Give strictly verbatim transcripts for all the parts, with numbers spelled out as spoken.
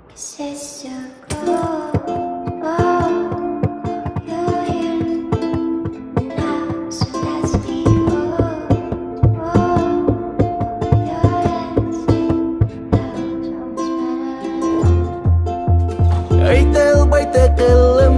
Айтылбай тықылым,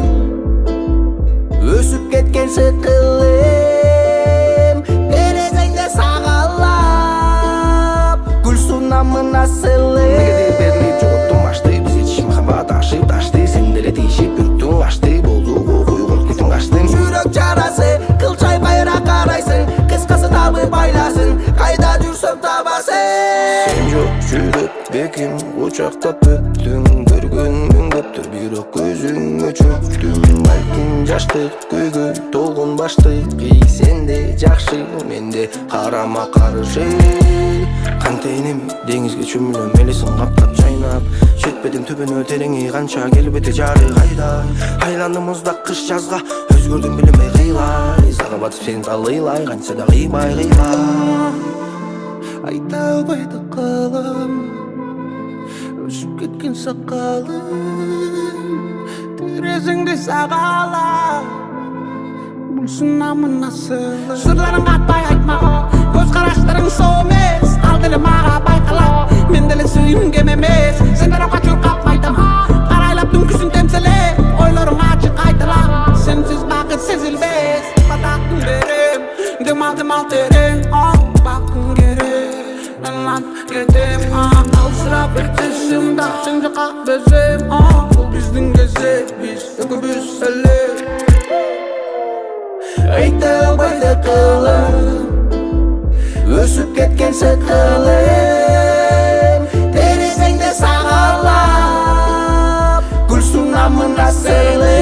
өсіп кеткен сықылым, терезеңде сағалап, гүл сунамын асылым. Неге де беріліп жоғыттың ашты, біз етші махаббат ашып ташты, сенделе тейшіп бүріктің ашты, болду қоқой қорқытың аштың. Жүрек жарасы, қылшай байра қарайсың, қысқасы табы байласын, қайда жүрсім табасың. Сен жоқ жүрек бекем, құшақтап өттің, көрген көптір бирок көзүң өчүктүм, балким жаштык көйгөй толгон баштык, ий сенде жакшы менде карама каршы. Кантейнем деңизге чөмүлөм, элесин каптап чайнап, жетпедим түбүнө тереңи канча келбети жары кайда. Айландым муздак кыш жазга, өзгөрдүм билинбей кыйлай, сага батып сени талыйлай, канча да кыймай кыймай. Айта албай тыкылым, өсіп кеткен сақалым, терезеңде сағалап, бұл сынамын асылым. Сырларың қатпай айтма, көз қараштарың сол емес, ал ділі маға байқалап, мен ділі сүйім кем емес. Сендер оқа чурқап айтам, қарайлап түнкісін темселеп, ойларың açık айтылап, сенсіз бақыт сезілбес. Батақтың берем, дымал дымал терем, бақын керек, мен лап кетем. Алсырап өтесімда, сен жаққа безем, бұл біздің кезек, біз үкібіз сәлем. Айтылбай тықылым, өсіп кеткен сықылым, терезеңде сағалап, гүл сунамын асылым.